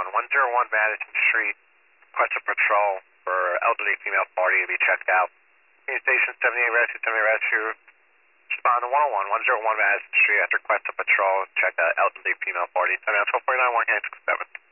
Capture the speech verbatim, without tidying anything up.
one. one oh one Madison Street, request a patrol for elderly female party to be checked out. Union Station seventy-eight Rescue, seventy-eight Rescue. Respond to one oh one, one oh one Madison Street at request a patrol, check out elderly female party. seven four nine one six seven.